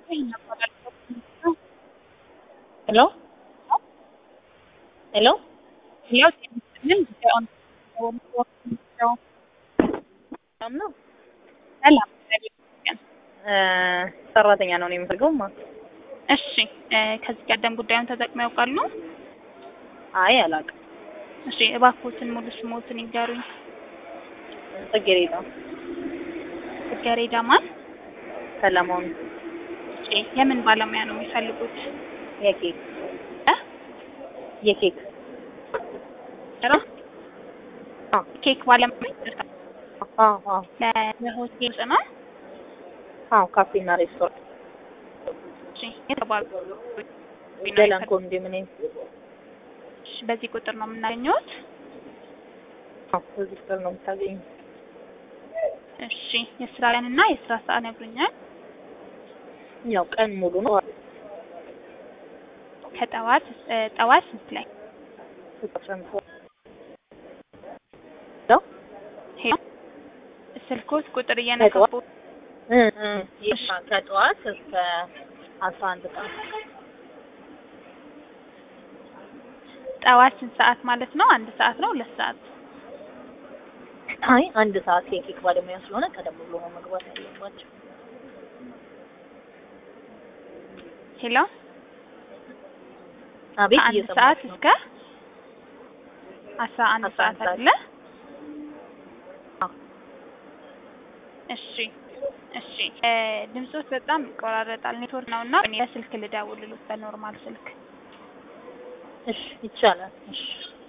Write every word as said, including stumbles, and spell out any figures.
Hello? Hello? Hello, ምን ጉዳዩን ነው? ሰላም ነው? ሰላም እ ሰራተኛ ነው የምፈልገው ማ እሺ ከዚህ ቀደም ጉዳዩን ተጠቅመው ያውቃሉ? አይ አላውቅም። እሺ እባክዎትን ሙሉ ስሞትን ይንገሩኝ። ጽጌሬዳ ጽጌሬዳ ማን? ሰለሞን እሺ የምን ባለሙያ ነው የሚፈልጉት? የኬክ እ የኬክ ራ አዎ ኬክ ባለሙያ አዎ አዎ ለሆቴል ነው? አዎ ካፌና ሬስቶራንት እሺ የተባሉ ገላን ኮንዶሚኒየም እሺ በዚህ ቁጥር ነው የምናገኘውት? አዎ በዚህ ቁጥር ነው የምታገኙት። እሺ የስራ ቀንና የስራ ሰዓት ነግሩኛል? ያው ቀን ሙሉ ነው። ከጠዋት ጠዋት ስንት ላይ? ሄሎ ስልክዎት ቁጥር እየነካኩ እ እ ከጠዋት እስከ አስራ አንድ ሰዓት ጠዋት ስንት ሰዓት ማለት ነው? አንድ ሰዓት ነው ሁለት ሰዓት? አይ አንድ ሰዓት የኬክ ባለሙያ ስለሆነ ቀደም ብሎ ነው መግባት ያለባቸው። ሄሎ አቤት ከአንድ ሰዓት እስከ አስራ አንድ ሰዓት አይደለ? እሺ እሺ ድምጾት በጣም ይቆራረጣል ኔትወርክ ነውና እኔ በስልክ ልደውልልዎት በኖርማል ስልክ። እሺ ይቻላል። እሺ